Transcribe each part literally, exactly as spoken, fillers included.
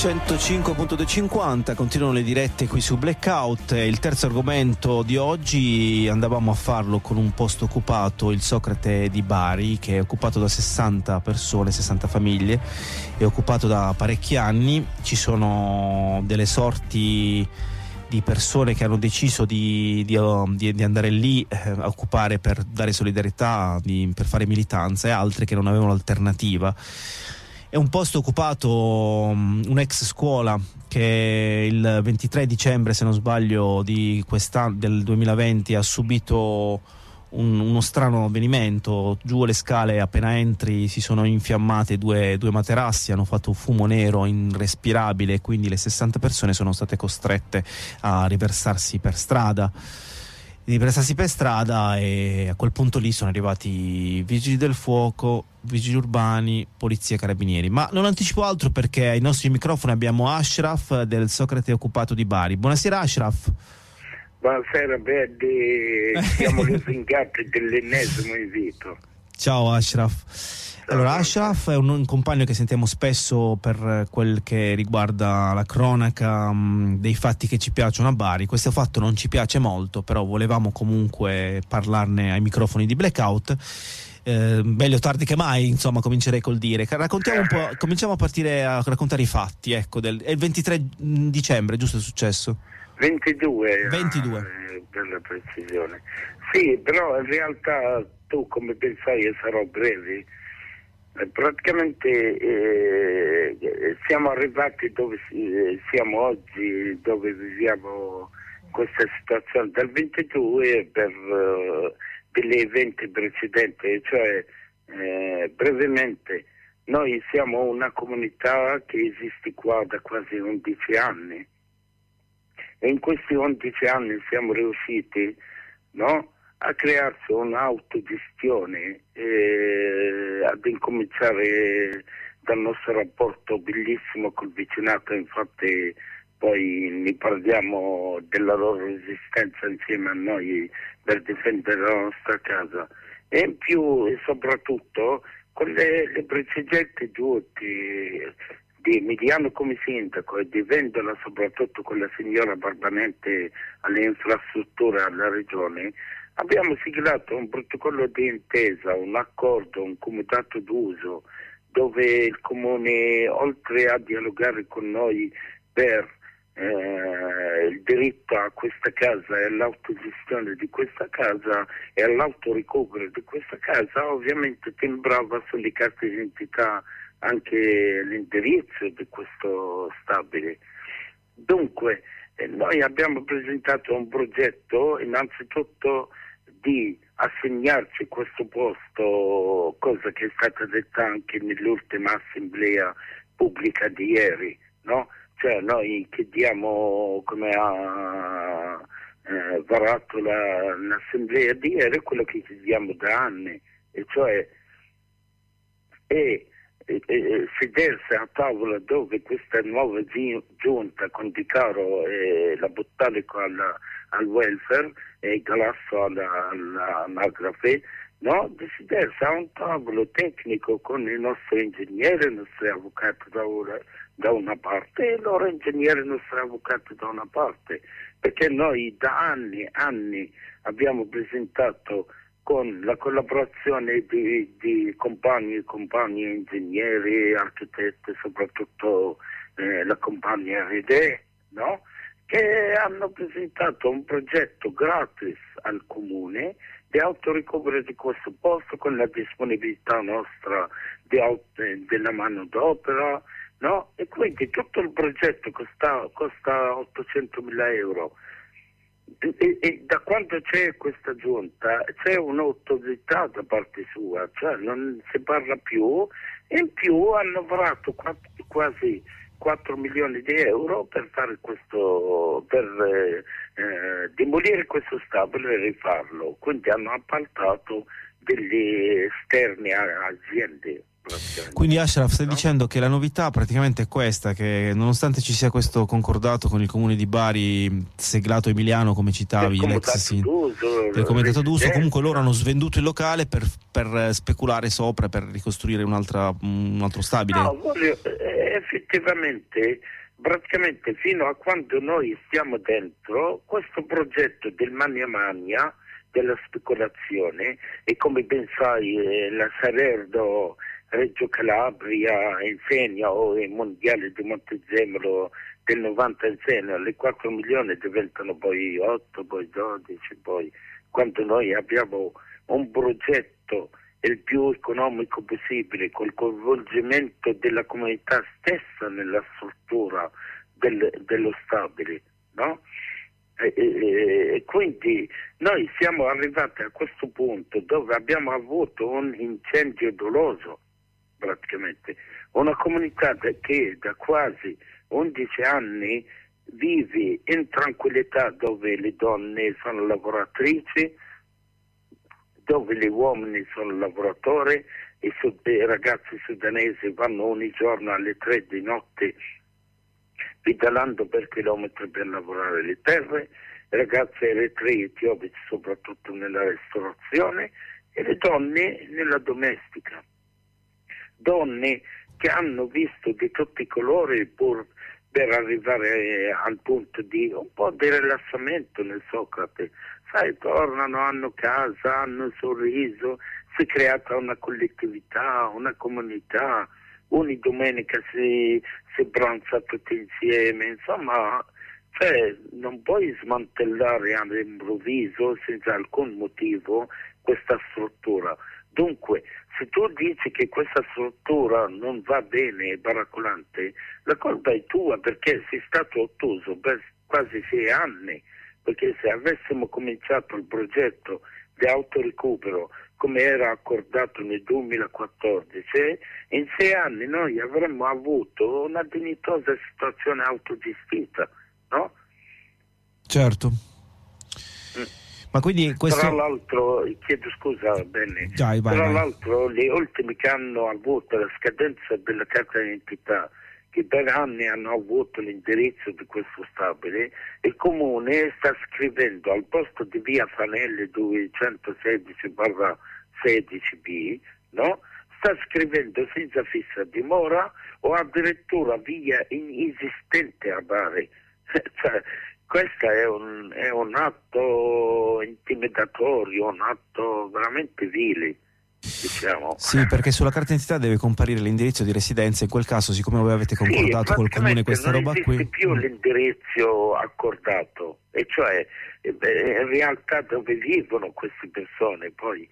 centocinque virgola duecentocinquanta, continuano le dirette qui su Blackout. Il terzo argomento di oggi andavamo a farlo con un posto occupato, il Socrate di Bari, che è occupato da sessanta persone, sessanta famiglie, è occupato da parecchi anni. Ci sono delle sorti di persone che hanno deciso di, di, di, di andare lì eh, a occupare per dare solidarietà, di, per fare militanza, e altre che non avevano alternativa. È un posto occupato, um, un'ex scuola che il ventitré dicembre, se non sbaglio, di quest'anno, del duemilaventi, ha subito un, uno strano avvenimento. Giù le scale, appena entri, si sono infiammate due, due materassi, hanno fatto un fumo nero irrespirabile, e quindi le sessanta persone sono state costrette a riversarsi per strada. di prestarsi per strada, e a quel punto lì sono arrivati vigili del fuoco, vigili urbani, polizia e carabinieri. Ma non anticipo altro, perché ai nostri microfoni abbiamo Ashraf del Socrate occupato di Bari. Buonasera Ashraf. Buonasera Verdi, siamo lusingati dell'ennesimo invito. Ciao Ashraf. Allora, Ashraf è un, un compagno che sentiamo spesso per quel che riguarda la cronaca mh, dei fatti che ci piacciono a Bari. Questo fatto non ci piace molto, però volevamo comunque parlarne ai microfoni di Blackout. Eh, meglio tardi che mai, insomma, comincerei col dire. Raccontiamo un po', cominciamo a partire a raccontare i fatti. Ecco, del, è il ventitré dicembre, giusto, è successo? ventidue, ventidue. Eh, per la precisione. Sì, però in realtà tu, come ben sai, io sarò brevi. Eh, praticamente eh, siamo arrivati dove eh, siamo oggi, dove viviamo questa situazione dal ventidue per uh, degli eventi precedenti, cioè eh, brevemente noi siamo una comunità che esiste qua da quasi undici anni, e in questi undici anni siamo riusciti, no, a crearsi un'autogestione, eh, ad incominciare dal nostro rapporto bellissimo col vicinato. Infatti poi ne parliamo della loro resistenza insieme a noi per difendere la nostra casa, e in più e soprattutto con le, le precedenti giunte di Emiliano come sindaco e di Vendola, soprattutto con la signora Barbanente alle infrastrutture alla regione, abbiamo siglato un protocollo di intesa, un accordo, un comitato d'uso, dove il comune, oltre a dialogare con noi per eh, il diritto a questa casa e all'autogestione di questa casa e all'autoricovero di questa casa, ovviamente timbrava sulle carte d'identità anche l'indirizzo di questo stabile. Dunque eh, noi abbiamo presentato un progetto, innanzitutto di assegnarci questo posto, cosa che è stata detta anche nell'ultima assemblea pubblica di ieri, no? Cioè noi chiediamo, come ha eh, varato la, l'assemblea di ieri, quello che chiediamo da anni, e cioè è E, e, sedersi a tavola dove questa nuova gi- giunta con Di Caro e la Bottalico alla, al welfare e il Galasso alla, alla, all'anagrafe, no? Di sedersi a un tavolo tecnico con i nostri ingegneri, i nostri avvocati da, ora, da una parte, e i loro ingegneri e i nostri avvocati da una parte, perché noi da anni anni abbiamo presentato, con la collaborazione di, di compagni, compagni ingegneri, architetti, soprattutto eh, la compagnia R D, no? Che hanno presentato un progetto gratis al comune di autoricovero di questo posto, con la disponibilità nostra di auto, della manodopera, no? E quindi tutto il progetto costa, costa ottocentomila euro. E, e da quando c'è questa giunta c'è un'autorità da parte sua, cioè non si parla più, e in più hanno varato quattro, quasi quattro milioni di euro per fare questo, per eh, eh, demolire questo stabile e rifarlo. Quindi hanno appaltato degli esterni a aziende. Quindi Ashraf, stai no? dicendo che la novità praticamente è questa, che nonostante ci sia questo concordato con il comune di Bari, seglato Emiliano, come citavi, l'ex sindaco del comitato d'uso, comunque loro hanno svenduto il locale per, per speculare sopra, per ricostruire un'altra, un altro stabile. No, voglio, eh, effettivamente, praticamente fino a quando noi stiamo dentro, questo progetto del Magna Magna, della speculazione, e come ben sai eh, la Salerno, Reggio Calabria, Insegna o il Mondiale di Montezemolo del novanta Insegna, le quattro milioni diventano poi otto, poi dodici, poi quando noi abbiamo un progetto il più economico possibile, col coinvolgimento della comunità stessa nella struttura del, dello stabile, no? E, e, e quindi noi siamo arrivati a questo punto dove abbiamo avuto un incendio doloso, praticamente, una comunità che da quasi undici anni vive in tranquillità, dove le donne sono lavoratrici, dove gli uomini sono lavoratori, i, sud- i ragazzi sudanesi vanno ogni giorno alle tre di notte pedalando per chilometri per lavorare le terre, i ragazzi eritrei etiopici soprattutto nella ristorazione e le donne nella domestica. Donne che hanno visto di tutti i colori pur per arrivare al punto di un po' di rilassamento nel Socrate. Sai, tornano, hanno casa, hanno sorriso, si è creata una collettività, una comunità, ogni domenica si, si pranza tutti insieme, insomma, cioè, non puoi smantellare all'improvviso, senza alcun motivo, questa struttura. Dunque, se tu dici che questa struttura non va bene, è baracolante, la colpa è tua, perché sei stato ottuso per quasi sei anni, perché se avessimo cominciato il progetto di autorecupero come era accordato nel duemilaquattordici, in sei anni noi avremmo avuto una dignitosa situazione autogestita, no? Certo. Mm. Ma quindi questo... Tra l'altro, chiedo scusa, Benny, Dai, vai, tra vai. l'altro gli ultimi che hanno avuto la scadenza della carta d'identità, che per anni hanno avuto l'indirizzo di questo stabile, il comune sta scrivendo al posto di via Fanelli duecentosedici sedici B, no? Sta scrivendo senza fissa dimora o addirittura via inesistente a Bari. Cioè, questo è un, è un atto intimidatorio, un atto veramente vile, diciamo. Sì, perché sulla carta d'identità deve comparire l'indirizzo di residenza, in quel caso, siccome voi avete concordato sì, col comune questa roba qui... non esiste più l'indirizzo accordato, e cioè in realtà dove vivono queste persone, poi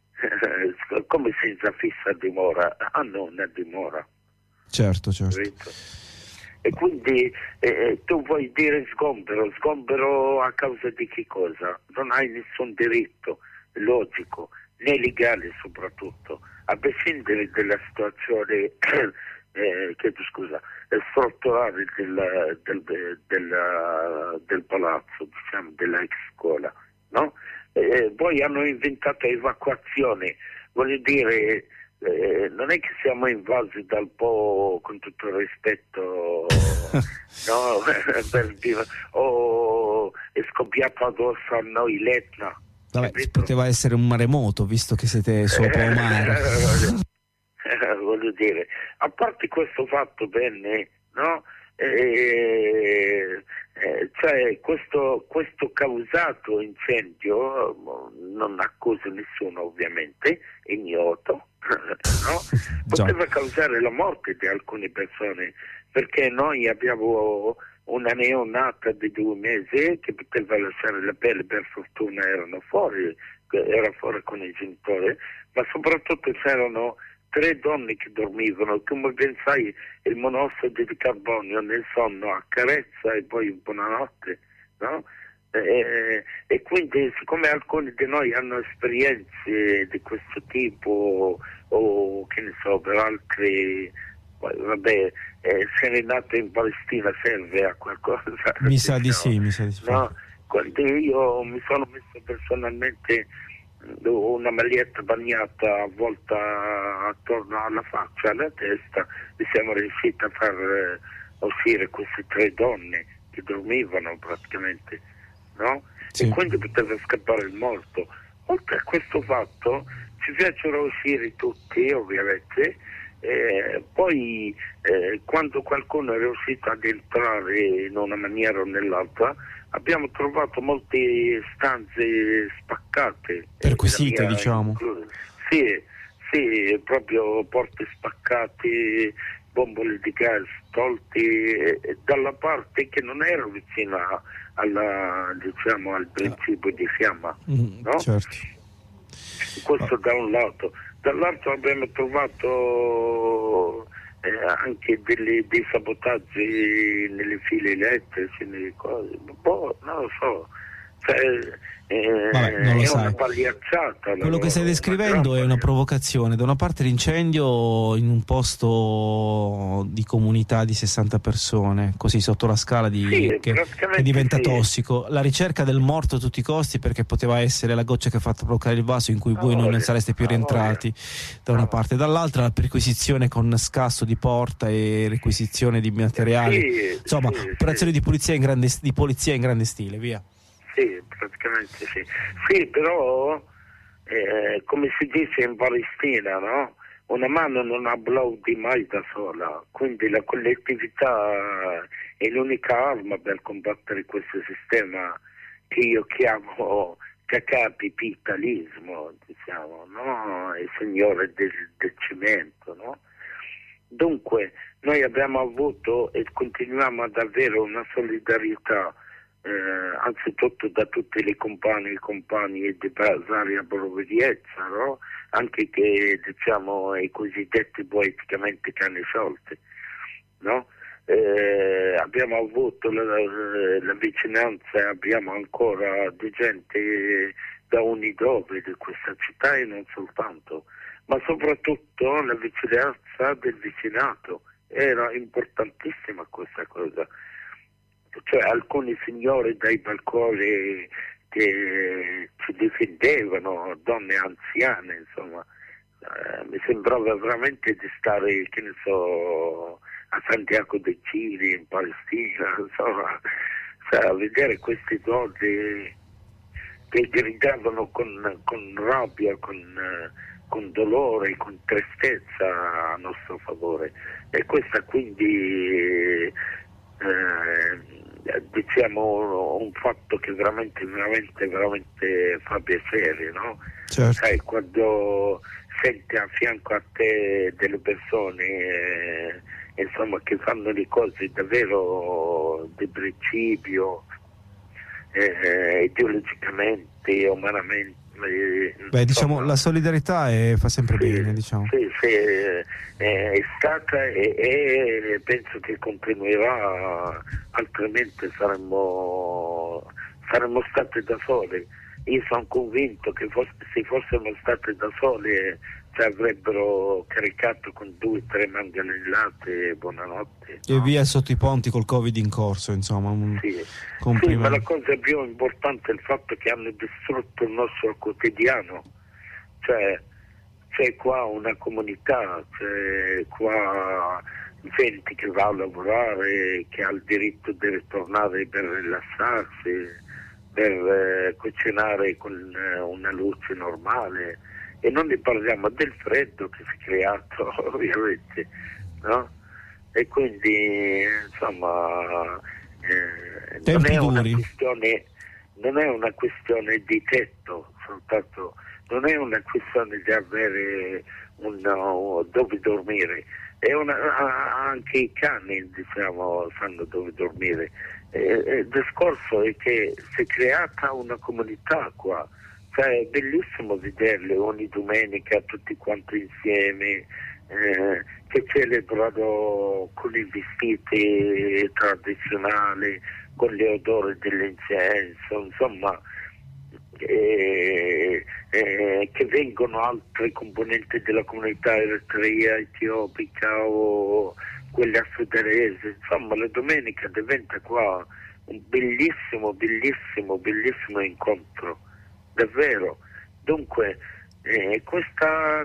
eh, come senza fissa dimora, hanno una dimora. Certo, certo. Capito? E quindi eh, tu vuoi dire sgombero, sgombero a causa di che cosa? Non hai nessun diritto logico, né legale soprattutto, a prescindere dalla situazione eh, chiedo scusa, strutturale del, del, del, del, del palazzo, diciamo, della ex scuola, no? Eh, poi hanno inventato evacuazione, voglio dire, eh, non è che siamo invasi dal Po, con tutto il rispetto, no? Per dire, oh, è scoppiato addosso a noi l'Etna. Vabbè, Capito? poteva essere un maremoto, visto che siete sopra un mare. Voglio dire, a parte questo fatto, bene, no? Eh, eh, cioè questo, questo causato incendio, non accuso nessuno ovviamente, ignoto, no? Poteva causare la morte di alcune persone, perché noi abbiamo una neonata di due mesi che poteva lasciare la pelle, per fortuna erano fuori, era fuori con i genitori, ma soprattutto c'erano tre donne che dormivano, come ben sai il monossido di carbonio nel sonno accarezza e poi buonanotte, no? E, e quindi siccome alcuni di noi hanno esperienze di questo tipo, o che ne so, per altri, vabbè, eh, serenata in Palestina serve a qualcosa? Mi diciamo, sa di sì, mi sa di sì. No? Quando io mi sono messo personalmente una maglietta bagnata avvolta attorno alla faccia, alla testa, e siamo riusciti a far eh, uscire queste tre donne che dormivano praticamente, no? Sì. E quindi poteva scappare il morto. Oltre a questo fatto ci fecero uscire tutti, ovviamente, Eh, poi eh, quando qualcuno è riuscito ad entrare in una maniera o nell'altra, abbiamo trovato molte stanze spaccate. Perquisite, eh, diciamo. Incluso. Sì, sì, proprio porte spaccate, bombole di gas tolte eh, dalla parte che non era vicina alla, diciamo, al principio di fiamma, Mm, no? certo. Questo da un lato. Dall'altro abbiamo trovato eh, anche delle, dei sabotaggi nelle file elettriche, nelle cose, boh, non lo so. Cioè, eh, Vabbè, non lo è sai. una pagliacciata. Quello che stai descrivendo è una provocazione. Da una parte l'incendio in un posto di comunità di sessanta persone, così sotto la scala di, sì, che, che diventa sì. tossico. La ricerca del morto a tutti i costi, perché poteva essere la goccia che ha fatto bloccare il vaso in cui Ah, voi non voglia, ne sareste più ah, rientrati, da una ah, parte. Dall'altra la perquisizione con scasso di porta e requisizione di materiali. sì, Insomma, sì, operazioni sì. di pulizia in grande, di polizia in grande stile, via. Sì, praticamente sì. Sì, però, eh, come si dice in Palestina, no? Una mano non applaudi mai da sola, quindi la collettività è l'unica arma per combattere questo sistema che io chiamo capitalismo, diciamo, no? Il signore del, del cemento, no? Dunque, noi abbiamo avuto e continuiamo ad avere una solidarietà Eh, anzitutto da tutte le compagne e compagni di varia provenienza, no? Anche che diciamo i cosiddetti poeticamente cani sciolti, no? Eh, abbiamo avuto la, la vicinanza, abbiamo ancora di gente da ogni dove di questa città e non soltanto, ma soprattutto la vicinanza del vicinato. Era importantissima questa cosa. Cioè alcuni signori dai balconi che ci difendevano, donne anziane, insomma, eh, mi sembrava veramente di stare, che ne so, a Santiago de Cili, in Palestina, insomma, cioè, a vedere questi donne che gridavano con, con rabbia, con, con dolore, con tristezza a nostro favore. E questa quindi... Eh, diciamo un fatto che veramente veramente veramente fa piacere, no? Certo. Sai, quando senti a fianco a te delle persone eh, insomma che fanno le cose davvero di principio, eh, ideologicamente, umanamente. Beh, diciamo, Insomma, la solidarietà è, fa sempre sì, bene, diciamo. Sì, sì, è, è stata e, e penso che continuerà, altrimenti saremmo, saremmo stati da soli. Io sono convinto che fosse, se fossimo stati da soli ci avrebbero caricato con due o tre manganellate e buonanotte. E no? via sotto i ponti col Covid in corso, insomma. Un Sì. complimento. Sì, ma la cosa più importante è il fatto che hanno distrutto il nostro quotidiano. Cioè, c'è qua una comunità, c'è qua gente che va a lavorare, che ha il diritto di ritornare per rilassarsi, per eh, cucinare con eh, una luce normale. E non ne parliamo del freddo che si è creato, ovviamente, no? E quindi, insomma, eh, non è una questione, non è una questione di tetto, soltanto, non è una questione di avere un, uh, dove dormire, è una, anche i cani, diciamo, sanno dove dormire. Eh, il discorso è che si è creata una comunità qua. Cioè, è bellissimo vederli ogni domenica tutti quanti insieme, eh, che celebrano con i vestiti tradizionali, con le odori dell'incenso, insomma, eh, eh, che vengono altri componenti della comunità eritrea, etiopica o quella sudanese. Insomma, la domenica diventa qua un bellissimo, bellissimo, bellissimo incontro. Davvero. Dunque eh, questa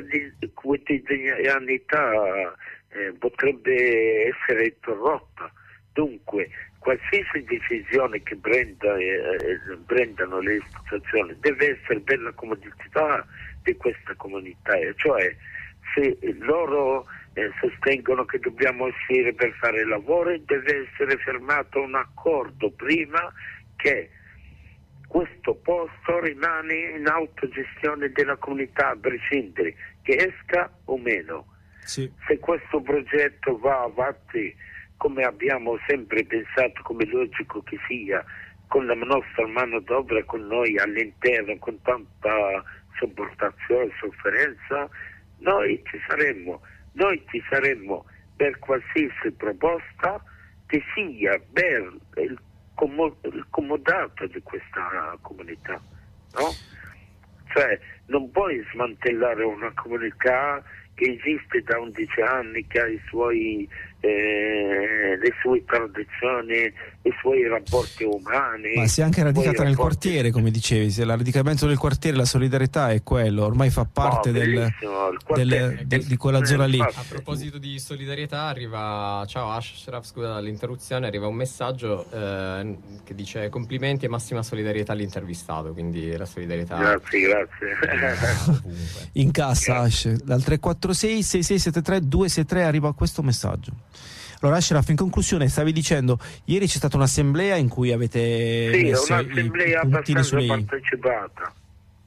quotidianità eh, potrebbe essere interrotta. Dunque qualsiasi decisione che prenda, eh, prendano le istituzioni deve essere per la comodità di questa comunità, cioè se loro eh, sostengono che dobbiamo uscire per fare lavoro, deve essere firmato un accordo prima che questo posto rimane in autogestione della comunità, a prescindere che esca o meno. Sì. Se questo progetto va avanti come abbiamo sempre pensato, come logico che sia, con la nostra manodopera, con noi all'interno, con tanta sopportazione, sofferenza, noi ci saremmo, noi ci saremmo per qualsiasi proposta che sia per il, com- il comodato di questa comunità, no? Cioè non puoi smantellare una comunità che esiste da undici anni, che ha i suoi, eh, le sue tradizioni, i suoi rapporti umani. Ma si è anche radicata nel rapporti... quartiere, come dicevi, se il radicamento del quartiere, la solidarietà è quello, ormai fa parte no, del, del, di, di quella zona lì. A proposito di solidarietà, arriva, ciao Ashraf, scusa l'interruzione, arriva un messaggio eh, che dice complimenti e massima solidarietà all'intervistato, quindi la solidarietà. Grazie, grazie. In cassa, Ash, dal tre quattro sei sei sei sette tre due sei tre arriva questo messaggio. Allora Ashraf, in conclusione stavi dicendo ieri c'è stata un'assemblea in cui avete sì, messo un'assemblea i puntini sulle partecipata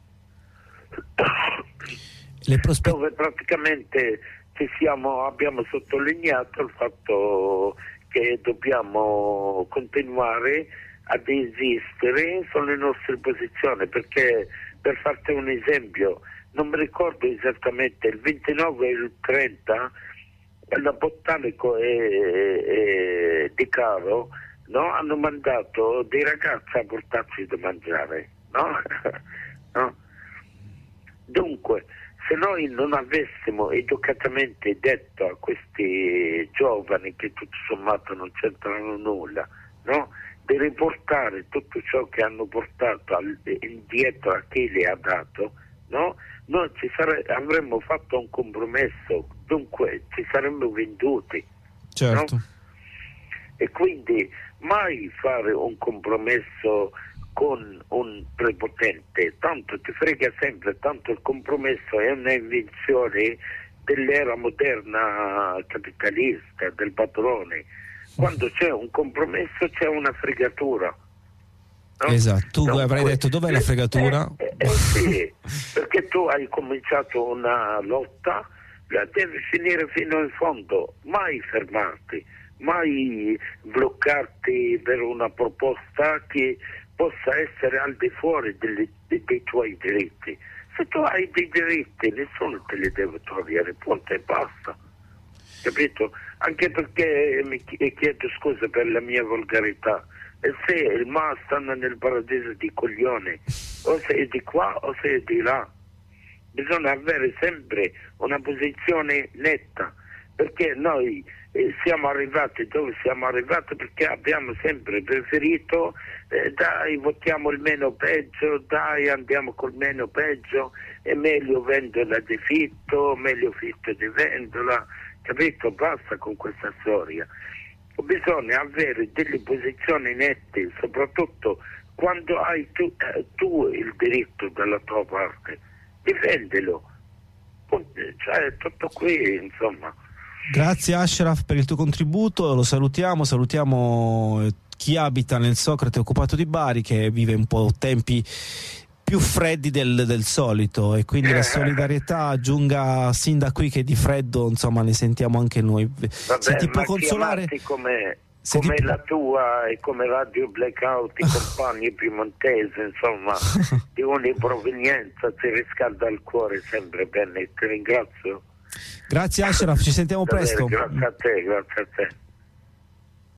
le prospe... dove praticamente ci siamo, abbiamo sottolineato il fatto che dobbiamo continuare ad esistere sulle nostre posizioni, perché per farti un esempio, non mi ricordo esattamente, il ventinove e il trenta la Botanico e, e Di Caro, no, hanno mandato dei ragazzi a portarci da mangiare, no? No? Dunque, se noi non avessimo educatamente detto a questi giovani che tutto sommato non c'entrano nulla, no, di riportare tutto ciò che hanno portato al, indietro a chi le ha dato, no? Noi ci sare- avremmo fatto un compromesso, dunque ci saremmo venduti. Certo. No? E quindi mai fare un compromesso con un prepotente, tanto ti frega sempre, tanto il compromesso è un'invenzione dell'era moderna capitalista, del padrone. Quando c'è un compromesso c'è una fregatura. No? Esatto, tu no, avrai que- detto dov'è la fregatura? Eh, eh, eh, sì, perché tu hai cominciato una lotta, la devi finire fino in fondo, mai fermarti, mai bloccarti per una proposta che possa essere al di fuori delle, dei, dei tuoi diritti. Se tu hai dei diritti, nessuno te li deve togliere, punto e basta. Capito? Anche perché mi chiedo scusa per la mia volgarità. E se il ma stanno nel paradiso di coglione, o sei di qua o sei di là, bisogna avere sempre una posizione netta, perché noi eh, siamo arrivati dove siamo arrivati perché abbiamo sempre preferito eh, dai votiamo il meno peggio, dai andiamo col meno peggio, è meglio vendola di fitto, meglio fitto di vendola, capito? Basta con questa storia. Bisogna avere delle posizioni nette, soprattutto quando hai tu, eh, tu il diritto dalla tua parte, difendilo. Cioè, tutto qui, insomma. Grazie Ashraf per il tuo contributo, lo salutiamo, salutiamo chi abita nel Socrate occupato di Bari, che vive un po' tempi più freddi del, del solito, e quindi la solidarietà giunga sin da qui, che di freddo insomma ne sentiamo anche noi. Vabbè, se ti può consolare come, se come ti... la tua e come Radio Blackout, i compagni piemontesi, insomma, di ogni provenienza, ti riscalda il cuore sempre bene, ti ringrazio. Grazie Ashraf, ci sentiamo Davvero, presto. Grazie a te, grazie a te.